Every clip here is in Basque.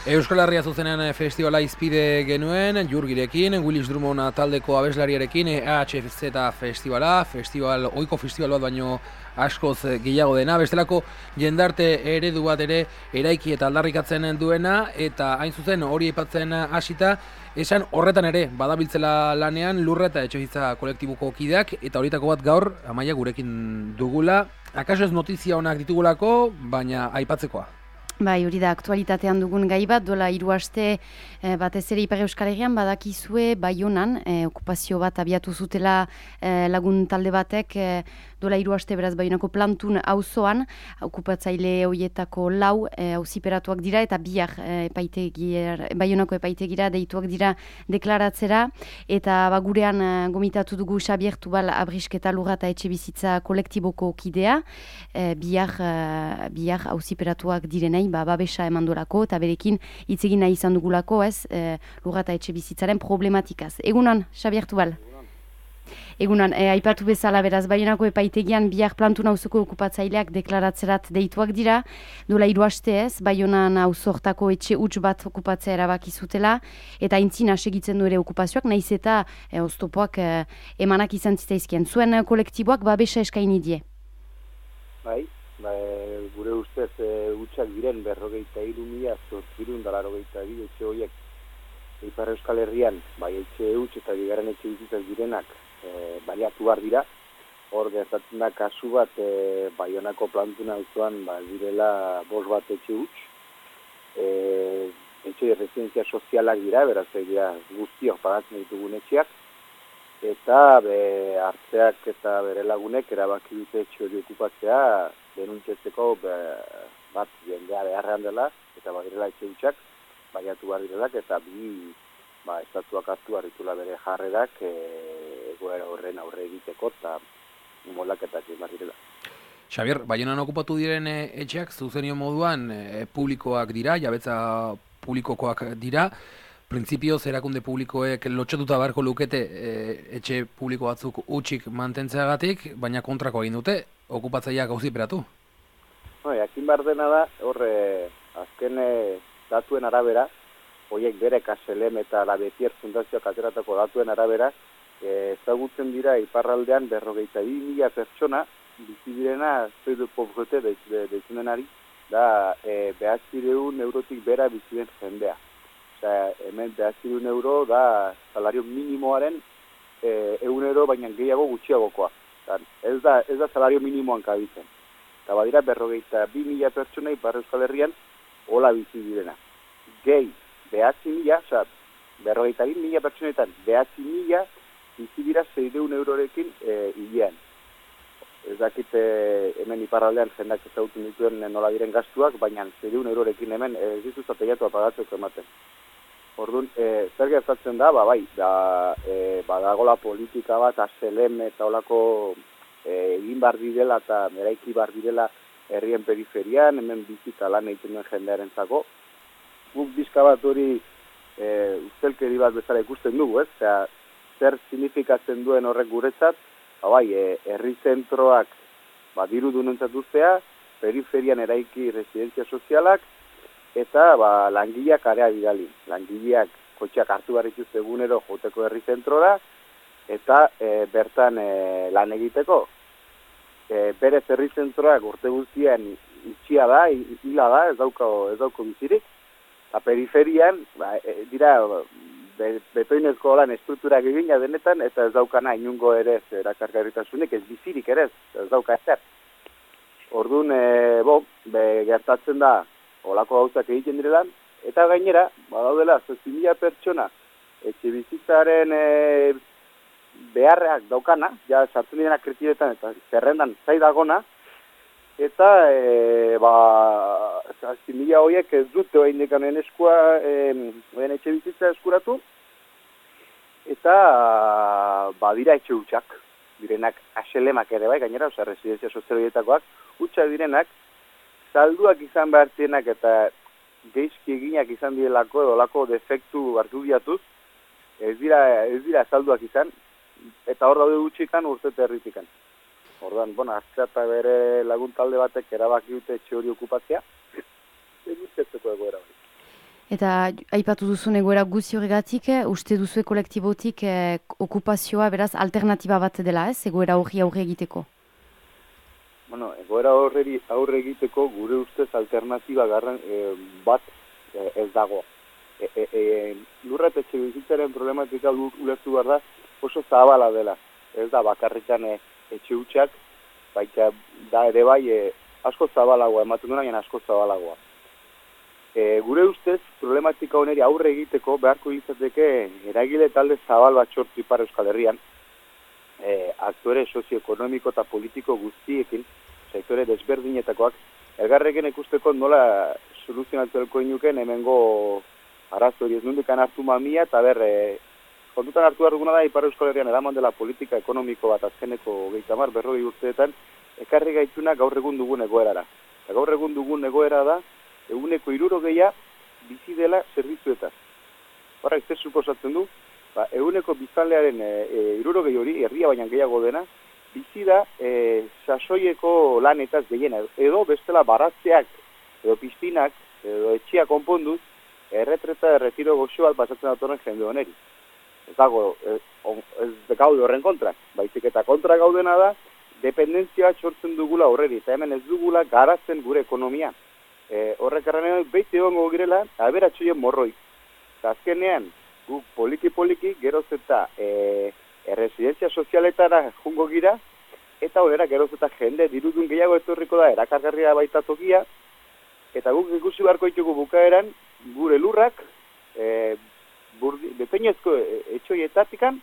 Euskal Herria zuzenean festivala izpide genuen, Jurgirekin, Willis Drummond taldeko abeslariarekin, EHZ festival, ohiko festival bat baino askoz gehiago dena, bestelako jendarte eredu bat ere eraiki eta aldarrikatzen duena, eta hain zuzen hori aipatzen hasita, esan horretan ere badabiltzela lanean Lurra eta Etxebizitza kolektibuko kideak, eta horietako bat gaur Amaia gurekin dugula. Akaso ez notizia onak ditugulako, baina aipatzekoa. Bai, hori da, aktualitatean dugun gai bat, dola 3 aste batez ere Ipar Euskal Herrian badakizue Baionan, okupazio bat abiatu zutela lagun talde batek, dola 3 aste beraz Baionako plantun auzoan, okupatzaile horietako 4 auziperatuak dira eta bihar Baionako epaitegira deituak dira deklaratzera, eta gurean gomitatu dugu Xabier Tubal Abrisketa Lurra eta Etxebizitza kolektiboko kidea, bihar auziperatuak direnei babesa emandolako eta berekin hitz egin nahi izan dugulako, Lurra eta Etxebizitzaren problematikaz. Egunon, Xabier Tubal. Egunon, aipatu bezala beraz, Baionako epaitegian bihar plantun auzoko okupatzaileak deklaratzerat deituak dira, dola 3 aste Baionan auzortako etxe huts bat okupatzea erabaki zutela, eta aintzina segitzen du ere okupazioak, nahiz eta oztopoak emanak izan zitzaizkien. Zuen kolektiboak babesa eskaini die? Bai, gure ustez hutsak diren 43.882 etxe horiek Ipar Euskal Herrian, bai etxe huts eta bigarren etxe bizitzak direnak baliatu behar dira. Hor gertatzen da kasu bat Baionako plantun auzoan direla 5 bat etxe huts. Etxe residentzia sozialak dira, beraz egia guztiok pagatzen ditugun etxeak. Eta hartzeak eta bere lagunek erabaki dute etxe hori okupatzea denuntzetzeko bat jendea beharrean dela, eta badirela etxe hutsak, baliatu behar direlak, eta estatuak hartu behar ditula bere jarrerak egoera horren aurre egiteko, eta moldaketak behar direla. Xabier, Baionan okupatu diren etxeak zuzenio moduan publikoak dira, jabetza publikokoak dira, printzipioz erakunde publikoek lotxatuta beharko lukete etxe publiko batzuk hutsik mantentzeagatik, baina kontrako egin dute, okupatzaileak auziperatu. Jakin behar dena da, azken datuen arabera, horiek bere KSLM eta La Betier Fundazioak ateratako datuen arabera, ezagutzen dira iparraldean 42.000 pertsona, bizi direna zoidu pobrete deitzen denari, da 900 eurotik bera bizi den jendea. Hemen 900 euro da salario minimoaren 100 euro baina gehiago gutxiagokoa. Ez da salario minimoan kabitzen. Eta badira 42.000 pertsona Ipar Euskal Herrian hola bizi direna. Gehi 9.000, 42.000 pertsonetan 9.000 bizi dira 600 eurorekin hilean. Ez dakit hemen iparraldean jendak ezagutzen dituen nola diren gastuak, baina 600 eurorekin hemen ez dituz ateiatua pagatzeko ematen. Orduan, zer gertatzen da, badagola politika bat, ASLM eta olako egin bar direla eta eraiki bar direla herrien periferian, hemen bizita lan egiten duen jendearen zako. Guk bizka bat hori ustelkeri bat bezala ikusten dugu, zer signifikatzen duen horrek guretzat, herri zentroak diru dunentzat duztea, periferian eraiki residentzia sozialak, eta langileak area bidali. Langileak kotxeak hartu behar dituzte egunero joteko herri zentrora, eta bertan lan egiteko. Berez herri zentroak urte guztian itxia da, hila da, ez dauko bizirik. Eta periferian, dira betoinezko lan estrukturak egina denetan, eta ez daukana inungo ere erakargarritasunik, ez bizirik ere, ez dauka ezer. Orduan, gertatzen da, olako gauzak egiten direlan, eta gainera, badaudela, 6.000 pertsona, etxe bizitzaren beharreak daukana, ja sartzen direnak kritiretan eta zerrendan zaidagona, eta 6.000 horiek ez dute oain dekanen eskua, oain etxe bizitza eskuratu, eta badira etxe hutsak, direnak ASLMak ere bai, gainera, residentzia sozialitakoak, hutsak direnak, salduak izan behartienak eta geizki eginak izan direlako edo lako defektu argudiatuz, ez dira salduak izan, eta hor daude gutxikan urtete herritikan. Orduan, Azkar eta bere lagun talde batek erabaki dute etxe hori okupatzea, egitetzeko egoera hori. Eta aipatu duzun egoera guzti horregatik, uste duzue kolektibotik okupazioa beraz alternatiba bat dela, ez? Egoera horri aurre egiteko. Bueno, egoera aurre egiteko gure ustez alternatiba bat ez dago. Lurra eta etxebizitzaren problematika ulertu behar da oso zabala dela. Ez da bakarrikan etxe hutsak, baita da ere bai asko zabalagoa, ematen duna baina asko zabalagoa. Gure ustez problematika honeri aurre egiteko beharko izateke eragile talde zabal bat sortu Ipar Euskal Herrian, aktore sozioekonomiko eta politiko guztiekin, sektore desberdinetakoak, elgarrekin ikusteko nola soluzionatzeko inuken hemengo arazo hori ez nundikan hartu mamia, eta kontutan hartu behar duguna da Ipar Euskal Herrian eraman dela politika ekonomiko bat azkeneko 30-40 urteetan, ekarri gaituna gaur egun dugun egoerara. Eta gaur egun dugun egoera da, eguneko 60 bizi dela zerbitzuetaz. Horrek zer suposatzen du, eguneko biztanlearen 60 hori, herria baina gehiago dena, bizi da sasoieko lanetaz gehiena, edo bestela baratzeak, edo piztinak, edo etxia konponduz, erretreta erretiro goxo bat pasatzen datorren jende honeri. Ez dago, ez gaude horren kontra, baizik eta kontra gaudena da, dependentzia sortzen dugula horreri, eta hemen ez dugula garatzen gure ekonomia. Horrek arranean behite egongo girela, aberatxoien morroi. Eta azkenean, guk poliki-poliki, geroz eta erresidentzia sozialetara jungo gira, eta horrela geroz eta jende dirudun gehiago etorriko da erakargarria baita tokia, eta guk ikusi beharko ditugu bukaeran, gure lurrak, bepeñezko etxoietatikan,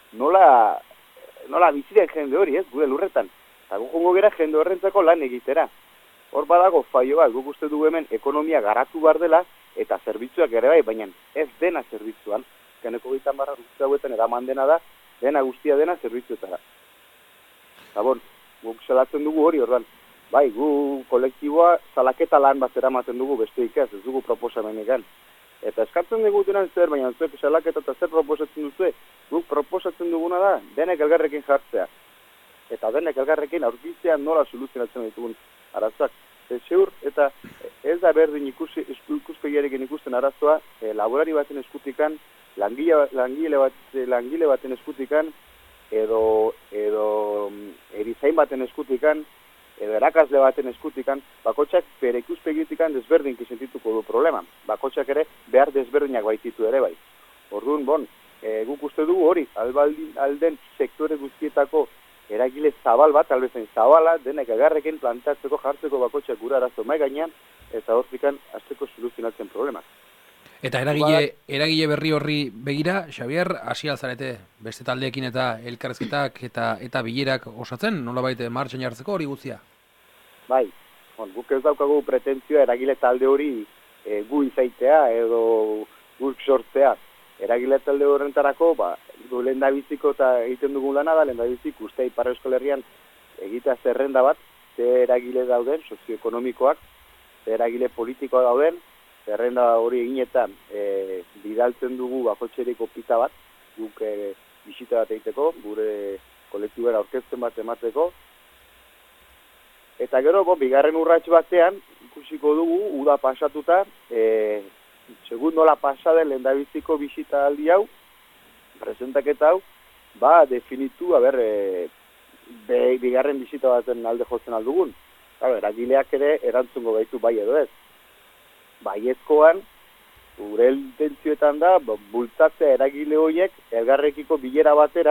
nola biziren jende hori, ez, gure lurretan. Eta guk jungo gira jende horrentzako lan egitera. Hor badago faio bat, guk uste dugu hemen ekonomia garatu behar dela, eta zerbitzuak ere bai, baina ez dena zerbitzuan. Keneko 30 urte hauetan eraman dena da, dena guztia dena zerbitzuetara. Eta guk salatzen dugu hori, ordan. Bai, gu kolektiboa salaketa lan bat eramaten dugu besteik ez dugu proposamenekan. Eta eskatzen digutenan zer, baina zuek salaketa eta zer proposatzen duzue, guk proposatzen duguna da, denek elgarrekin jartzea. Eta denek elgarrekin aurkitzea nola soluzionatzen ditugun arazoak. Seur, eta ez da berdin ikuspegiarekin ikusten arazoa, laborari baten eskutikan, langile baten eskutikan, edo erizain baten eskutikan, edo erakasle baten eskutikan, bakotxak bere ikuspegitikan desberdinki sentituko du problema. Bakotxak ere behar desberdinak baititu ere bai. Orduan, guk uste dugu hori, alden sektore guztietako eragile zabal bat, albezen zabala, denek agarrekin plantatzeko jartzeko bakotxak gura arazo mai gainean, eta hortikan azteko soluzionatzen problemak. Eta eragile berri horri begira, Xabier, hasi alzarete beste taldeekin eta elkarrezketak eta bilerak osatzen, nolabait martxan jartzeko hori guztia? Bai, guk ez daukagu pretentzioa eragile talde hori gu izaitea edo guk sortzea. Eragile talde horrentarako, lehendabiziko eta egiten dugun lana da, lehendabizik uste Ipar Euskal Herrian egitea zerrenda bat, ze eragile dauden, sozioekonomikoak, ze eragile politikoa dauden, zerrenda hori eginetan bidaltzen dugu bakotxeriko pita bat, guk bisita bat egiteko, gure kolektibera aurkezten bat emateko. Eta gero, bigarren urrats batean, ikusiko dugu, uda pasatuta, segun nola pasaden lehendabiziko bisita aldi hau, presentaketa hau, definitu, bigarren bisita baten alde jotzen aldugun. Eragileak ere erantzungo gaitu bai edo ez. Baiezkoan, gure intentzioetan da, bultzatzea eragile horiek, elgarrekiko bilera batera,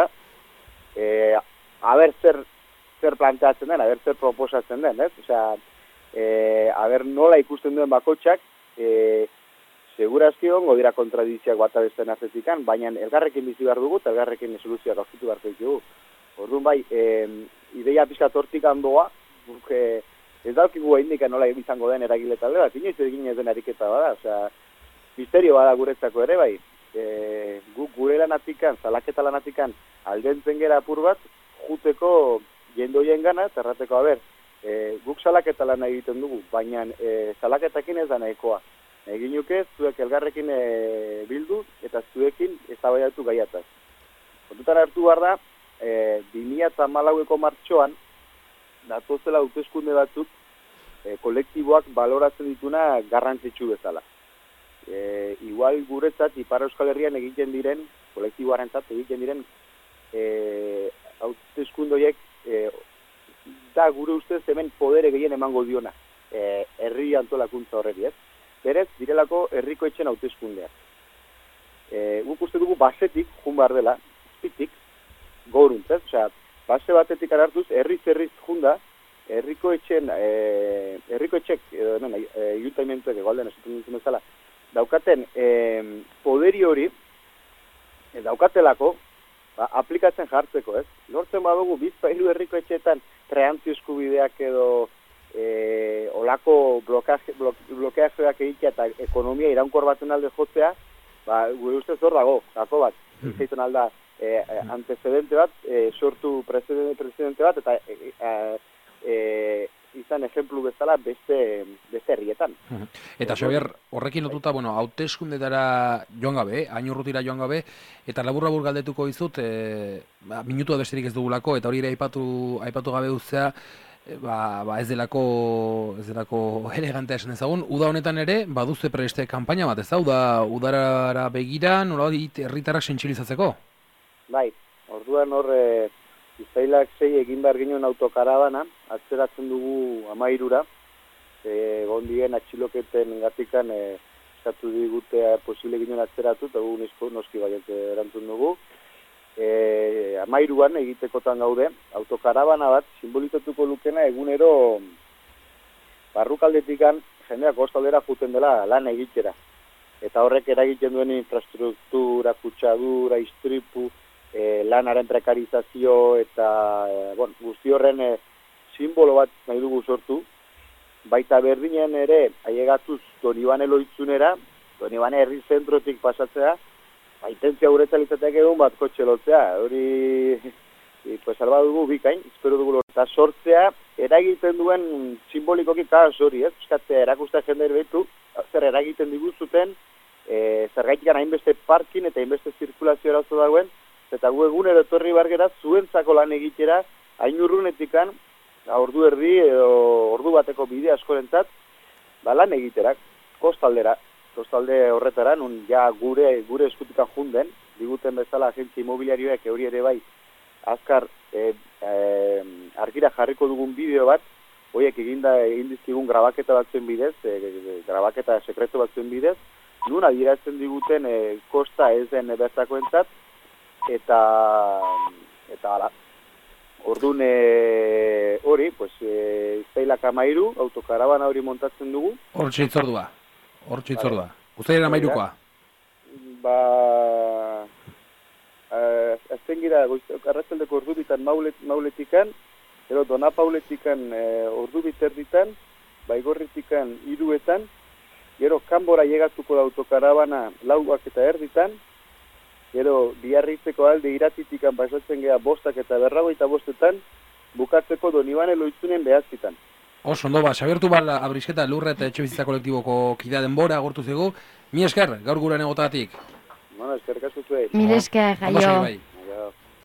zer planteatzen den, zer proposatzen den, ez? Osea, nola ikusten duen bakotxak, segurazki ongo dira kontradizioak bat abesten artezikan, baina elgarrekin bizi behar dugu, eta elgarrekin soluzioak aurkitu beharko ditugu. Orduan bai, ideia pixka tortik handoa, ez daukigu haindikan nola izango den eragile talde bat, inoiz egin ez den ariketa bada, osea, misterio bada guretzako ere bai, guk gure lanatikan, salaketa lanatikan, aldentzen gera apur bat, juteko jendoien gana, eta errateko, guk salaketa lan egiten dugu, baina salaketakin ez da nahikoa. Egin nuke, zuek elgarrekin bildu, eta zuekin eztabaidatu gaiataz. Kontutan hartu behar da, 2014ko martxoan, datozela hauteskunde batzuk, kolektiboak baloratzen dituna garrantzitsu bezala. igual guretzat Ipar Euskal Herrian egiten diren, kolektiboarentzat egiten diren hauteskundoiek da gure ustez hemen podere gehien emango diona herri antolakuntza horreri, ez? Berez, direlako herriko etxen hauteskundeak. Guk uste dugu basetik, jun behar dela, zitik, gouruntz, ez? Osea, base batetik hartuz, herriz junda, herriko etxek, ayuntamientuek egoalden esaten duzun bezala, daukaten poderi hori, daukatelako, aplikatzen jartzeko, ez? Lortzen badugu, bizpailu herriko etxeetan preantzio eskubideak edo olako blokeajeak egitea eta ekonomia iraunkor baten alde jotzea, gure ustez hor dago, gako bat, izaitzen alda antecedente bat, sortu presidente bat, eta izan ejemplu bezala beste herrietan. Eta Xabier, horrekin lotuta, hauteskundetara joan gabe, hain urrutira joan gabe, eta labur galdetuko dizut, minutua besterik ez dugulako, eta hori ere aipatu gabe uztea, ez delako elegantea esan ezagun. Uda honetan ere, baduzte preste kanpaina bat, ez da? Udarara begira, nolabait herritarrak sentsibilizatzeko? Bai, orduan hor, Izailak 6 egin behar ginen autokarabana, atzeratzen dugu 13-ra, gondien atxiloketen gatikan eskatu digute posible ginen atzeratu, eta gu noski baiet erantzun dugu. 13-an egitekotan gaude, autokarabana bat simbolizatuko lukena egunero barrukaldetikan jendeak kostaldera juten dela lan egitera. Eta horrek eragiten duen infrastruktura, kutsadura, istripu, lanaren prekarizazio eta guzti horren simbolo bat nahi dugu sortu. Baita berdinen ere aiegatuz Donibane loitzunera, Donibane herri zentrotik pasatzea, intentzia guretzalitzateak egun bat kotxe lotzea. Hori salba dugu bikain, espero dugu eta sortzea eragiten duen simbolikoki kaos hori, ez? Eskatzea erakustea jende behitu, zer eragiten diguzuten, zergaitik hainbeste parkin eta hainbeste zirkulazio erazo dagoen, eta gu egunero etorri bargera zuentzako lan egitera, hain urrunetikan, ordu erdi edo ordu bateko bide askorentzat, lan egiterak, kostalde horretara, nun ja gure eskutikan junden, diguten bezala agentzia imobiliarioek hori ere bai, azkar argira jarriko dugun bideo bat, horiek egin dizkigun grabaketa batzuen bidez, grabaketa sekretu batzuen bidez, nun adierazten diguten kosta ez den bertakoentzat, eta hala. Orduan hori, Izailak 13, autokarabana hori montatzen dugu. Hortxe itzordua. Uztailaren 13koa. Azten gira, arratsaldeko ordubitan mauletikan, gero Donapauletikan ordubiterditan, Baigorritikan 3etan, gero Kanbora llegatuko da autokarabana 4:30, gero Biarritzeko alde Iratitikan pasatzen gea 5 eta 5:45, bukatzeko Donibane loitzunen 9:00. Oso, ondo, Xabier Tubal Abrisketa Lurra eta Etxebizitza kolektiboko kidea denbora agortu zego. Mi esker, gaur guren egotagatik. Eskerrik asko zuei. Mil esker, jaio.